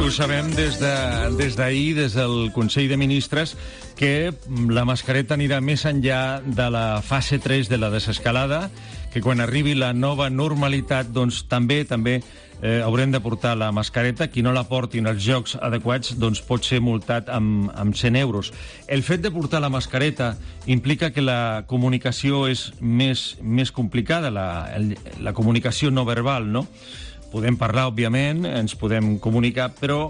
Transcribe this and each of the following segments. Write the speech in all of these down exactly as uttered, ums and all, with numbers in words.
ho sabem des de, des d'ahir, des del Consell de Ministres, que la mascareta anirà més enllà de la fase tres de la desescalada, que quan arribi la nova normalitat, doncs també també eh, haurem de portar la mascareta. Qui no la porti en els llocs adequats doncs pot ser multat amb, amb cent euros. El fet de portar la mascareta implica que la comunicació és més, més complicada, la, el, la comunicació no verbal, no? Podem parlar, òbviament, ens podem comunicar, però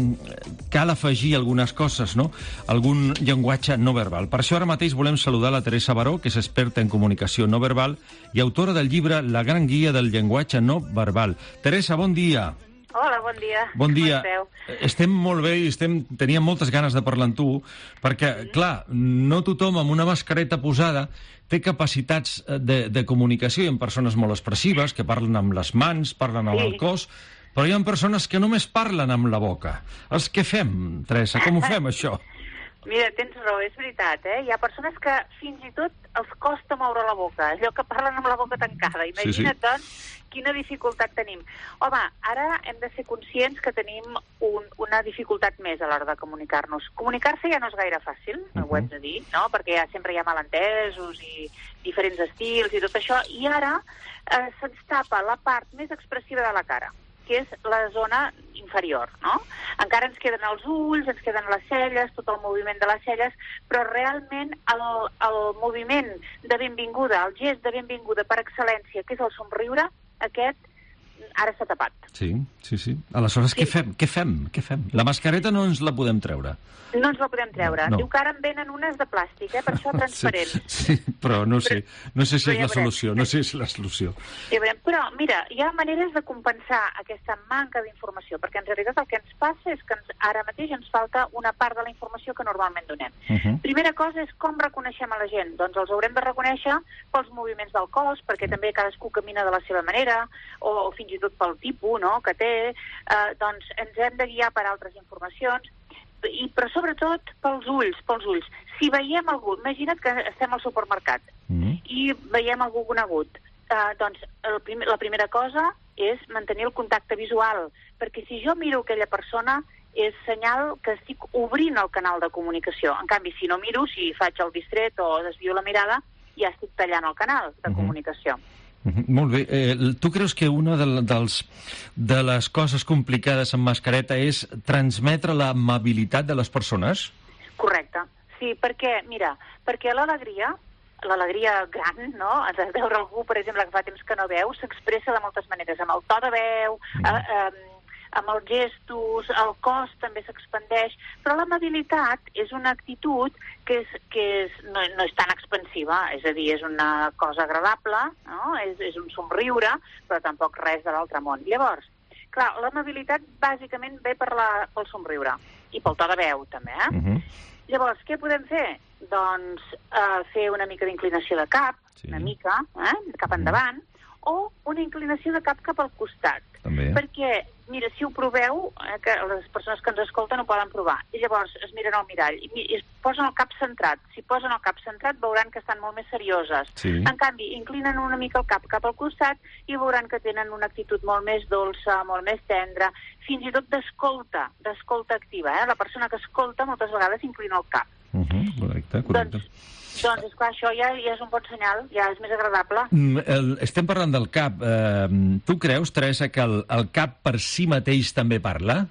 mm, cal afegir algunes coses, no? Algun llenguatge no verbal. Per això ara mateix volem saludar la Teresa Baró, que és experta en comunicació no verbal i autora del llibre La gran guia del llenguatge no verbal. Teresa, bon dia. Hola, bon dia. Bon dia. Com esteu? Estem molt bé i estem, teníem moltes ganes de parlar amb tu, perquè, mm. clar, no tothom amb una mascareta posada té capacitats de, de comunicació. Hi ha persones molt expressives que parlen amb les mans, parlen amb sí. el cos, però hi ha persones que només parlen amb la boca. Els què fem, Teresa? Com ho fem, això? Mira, tens raó, és veritat, eh? Hi ha persones que fins i tot els costa moure la boca, allò que parlen amb la boca tancada. Imagina't, sí, sí. doncs, quina dificultat tenim. Home, ara hem de ser conscients que tenim un, una dificultat més a l'hora de comunicar-nos. Comunicar-se ja no és gaire fàcil, uh-huh. ho hem de dir, no? Perquè ja sempre hi ha malentesos i diferents estils i tot això, i ara eh, se'ns tapa la part més expressiva de la cara, que és la zona inferior, no? Encara ens queden els ulls, ens queden les celles, tot el moviment de les celles, però realment el, el moviment de benvinguda, el gest de benvinguda per excel·lència, que és el somriure, aquest ara s'ha tapat. Sí, sí, sí. Aleshores, sí. què fem? Què fem? Què fem? La mascareta no ens la podem treure. No ens la podem treure. No. Diu que ara en venen unes de plàstic, eh? Per això transparent. Sí, sí, però no sé. No sé si és la solució. No sé si és la solució. Ja veurem. Però, mira, hi ha maneres de compensar aquesta manca d'informació, perquè en realitat el que ens passa és que ens, ara mateix ens falta una part de la informació que normalment donem. Uh -huh. Primera cosa és com reconeixem a la gent. Doncs els haurem de reconèixer pels moviments del cos, perquè també cadascú camina de la seva manera, o, o fins i tot pel tipus, no?, que té. Eh, doncs ens hem de guiar per altres informacions, i, però sobretot pels ulls, pels ulls. Si veiem algú, imagina't que estem al supermercat mm. i veiem algú conegut, eh, doncs el prim, la primera cosa és mantenir el contacte visual, perquè si jo miro aquella persona és senyal que estic obrint el canal de comunicació. En canvi, si no miro, si faig el distret o desvio la mirada, ja estic tallant el canal de mm-hmm. comunicació. Mm-hmm. Molt bé. Eh, tu creus que una de, dels, de les coses complicades amb mascareta és transmetre l'amabilitat de les persones? Correcte. Sí, perquè, mira, perquè l'alegria, l'alegria gran, no?, de veure algú, per exemple, que fa temps que no veu, s'expressa de moltes maneres, amb el to de veu, mm. eh, eh, amb els gestos, el cos també s'expandeix, però l'amabilitat és una actitud que, és, que és, no, no és tan expansiva, és a dir, és una cosa agradable, no? és, és un somriure, però tampoc res de l'altre món. Llavors, clar, l'amabilitat bàsicament ve per la, pel somriure, i pel to de veu també, eh? Uh-huh. Llavors, què podem fer? Doncs eh, fer una mica d'inclinació de cap, sí. una mica, eh? cap endavant, o una inclinació de cap cap al costat. També. Perquè, mira, si ho proveu, eh, que les persones que ens escolten ho poden provar, i llavors es miren al mirall i, i es posen el cap centrat. Si posen el cap centrat veuran que estan molt més serioses. Sí. En canvi, inclinen una mica el cap cap al costat i veuran que tenen una actitud molt més dolça, molt més tendra, fins i tot d'escolta, d'escolta activa. Eh? La persona que escolta moltes vegades inclina el cap. Uh -huh, correcte, correcte. Doncs, Doncs, esclar, això ja, ja és un bon senyal, ja és més agradable. Mm, el, estem parlant del cap. Eh, tu creus, Teresa, que el, el cap per si mateix també parla?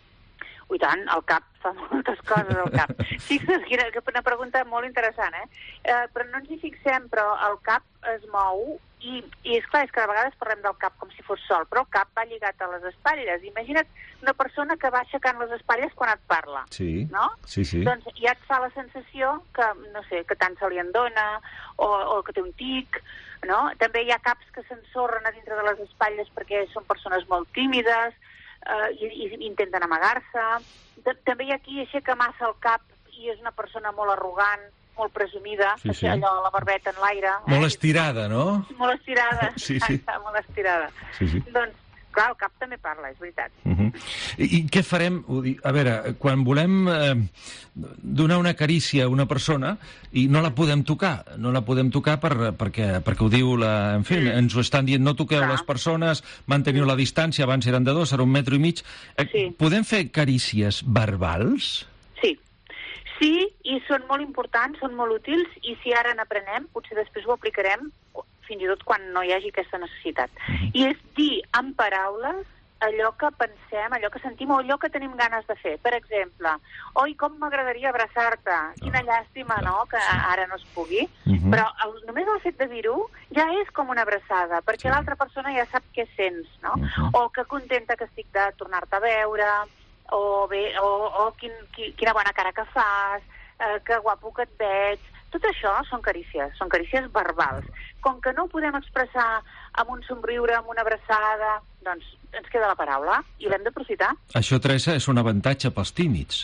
Ui, tant, el cap fa moltes coses, el cap. Fixa't, que és una pregunta molt interessant, eh? eh? Però no ens hi fixem, però el cap es mou i, i és clar, és que a vegades parlem del cap com si fos sol, però el cap va lligat a les espatlles. Imagina't una persona que va aixecant les espatlles quan et parla, sí, no? Sí, sí. Doncs ja et fa la sensació que, no sé, que tant se li endona, o, o que té un tic, no? També hi ha caps que s'ensorren a dintre de les espatlles perquè són persones molt tímides, eh, i, i intenten amagar-se. També hi ha qui aixeca massa el cap i és una persona molt arrogant, molt presumida, sí, sí. allò, la barbeta en l'aire. Molt eh? estirada, no? Molt estirada, sí, sí. molt estirada. Sí, sí. Doncs, clar, el cap també parla, és veritat. Uh-huh. I, I què farem? A veure, quan volem eh, donar una carícia a una persona i no la podem tocar, no la podem tocar per, perquè, perquè ho diu la... En fi, mm. ens ho estan dient, no toqueu clar. Les persones, manteniu la distància, abans eren de dos, ara un metro i mig. Eh, sí. Podem fer carícies verbals? Sí. Sí, i són molt importants, són molt útils, i si ara n'aprenem, potser després ho aplicarem fins i tot quan no hi hagi aquesta necessitat. Uh-huh. I és dir amb paraules allò que pensem, allò que sentim o allò que tenim ganes de fer. Per exemple, oi, com m'agradaria abraçar-te, quina oh, llàstima, clar, no?, que sí. ara no es pugui, uh-huh. però el, només el fet de dir-ho ja és com una abraçada, perquè sí. l'altra persona ja sap què sents, no? Uh-huh. O que contenta que estic de tornar-te a veure, o, bé, o, o quin, qui, quina bona cara que fas, eh, que guapo que et veig. Tot això són carícies, són carícies verbals. Com que no ho podem expressar amb un somriure, amb una abraçada, doncs ens queda la paraula i l'hem d'aprofitar. Això, Teresa, és un avantatge pels tímids.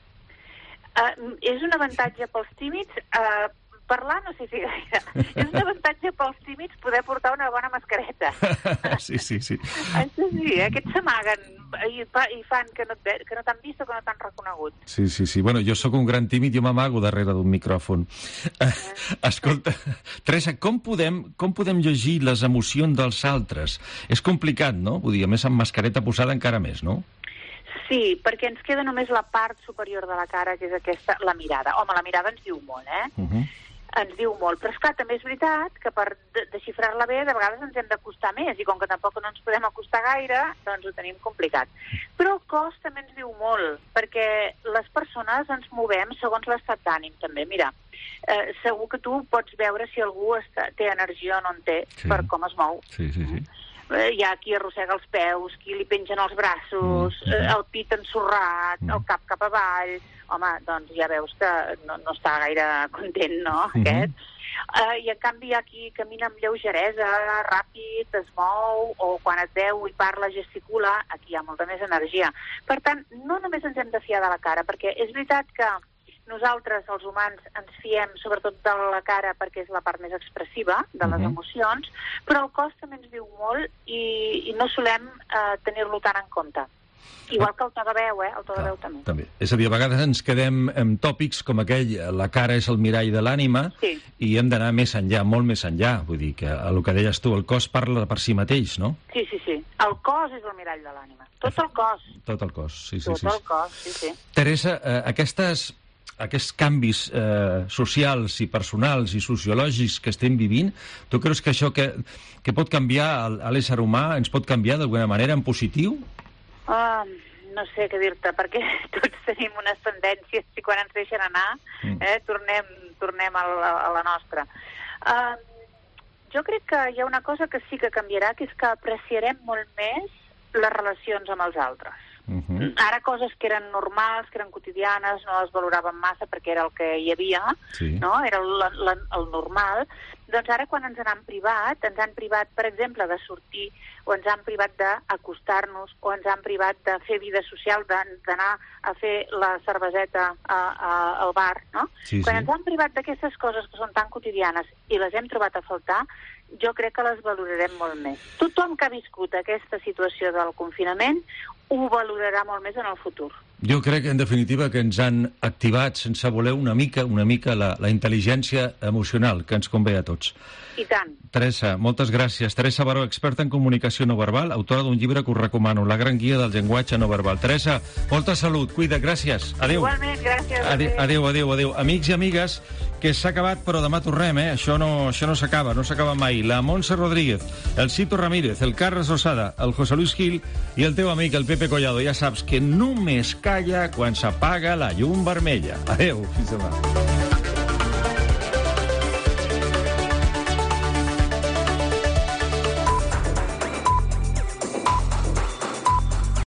Uh, és un avantatge pels tímids... Uh, parlar no sé si gaire. És un avantatge pels tímids poder portar una bona mascareta. Sí, sí, sí. Això sí, eh? Aquests s'amaguen i, i fan que no, que no t'han vist o que no t'han reconegut. Sí, sí, sí. Bueno, jo sóc un gran tímid, jo m'amago darrere d'un micròfon. Eh. Escolta, Teresa, com podem, com podem llegir les emocions dels altres? És complicat, no? Vull dir, a més amb mascareta posada encara més, no? Sí, perquè ens queda només la part superior de la cara, que és aquesta, la mirada. Home, la mirada ens diu molt, eh? Uh-huh. Ens diu molt, però esclar, també és veritat que per de desxifrar-la bé de vegades ens hem d'acostar més, i com que tampoc no ens podem acostar gaire, doncs ho tenim complicat. Però el cos també ens diu molt, perquè les persones ens movem segons l'estat d'ànim també. Mira, eh, segur que tu pots veure si algú està, té energia o no en té, sí. per com es mou. Sí, sí, sí. Eh, hi ha qui arrossega els peus, qui li pengen els braços, mm, eh, el pit ensorrat, mm. el cap cap avall. Home, doncs ja veus que no, no està gaire content, no, mm-hmm. aquest? Uh, I en canvi hi ha qui camina amb lleugeresa, ràpid, es mou, o quan et veu i parla, gesticula, aquí hi ha molta més energia. Per tant, no només ens hem de fiar de la cara, perquè és veritat que nosaltres, els humans, ens fiem sobretot de la cara perquè és la part més expressiva de les uh-huh. emocions, però el cos també ens diu molt i, i no solem uh, tenir-lo tant en compte. Igual que el to de veu, eh? El to de veu també. també. És a dir, a vegades ens quedem amb tòpics com aquell, la cara és el mirall de l'ànima, sí. i hem d'anar més enllà, molt més enllà. Vull dir que el que deies tu, el cos parla per si mateix, no? Sí, sí, sí. El cos és el mirall de l'ànima. Tot el cos. Tot el cos, sí, sí. Tot sí. el cos, sí, sí. Teresa, eh, aquestes... aquests canvis eh, socials i personals i sociològics que estem vivint, tu creus que això que, que pot canviar a l'ésser humà ens pot canviar d'alguna manera en positiu? Uh, no sé què dir-te, perquè tots tenim unes tendències i quan ens deixen anar mm. eh, tornem, tornem a la, a la nostra. Uh, jo crec que hi ha una cosa que sí que canviarà, que és que apreciarem molt més les relacions amb els altres. Uh-huh. Ara coses que eren normals, que eren quotidianes, no les valoràvem massa perquè era el que hi havia, sí. no? Era el, el, el normal. Doncs ara quan ens han privat, ens han privat, per exemple, de sortir, o ens han privat d'acostar-nos, o ens han privat de fer vida social, d'anar a fer la cerveseta a, a, al bar, no? Sí, quan sí. ens han privat d'aquestes coses que són tan quotidianes i les hem trobat a faltar, jo crec que les valorarem molt més. Tothom que ha viscut aquesta situació del confinament ho valorarà molt més en el futur. Jo crec, en definitiva, que ens han activat sense voler una mica una mica la, la intel·ligència emocional, que ens convé a tots. I tant. Teresa, moltes gràcies. Teresa Baró, experta en comunicació no verbal, autora d'un llibre que us recomano, La gran guia del llenguatge no verbal. Teresa, molta salut, cuida, gràcies. Adéu. Igualment, gràcies. Adéu, adéu, adéu, adéu. Amics i amigues, que s'ha acabat, però demà tornem, eh? Això no, això no s'acaba, no s'acaba mai. La Montse Rodríguez, el Cito Ramírez, el Carles Rosada, el José Luis Gil i el teu amic, el Pepe Collado. Ja saps que només calla quan s'apaga la llum vermella. Adéu, fins demà.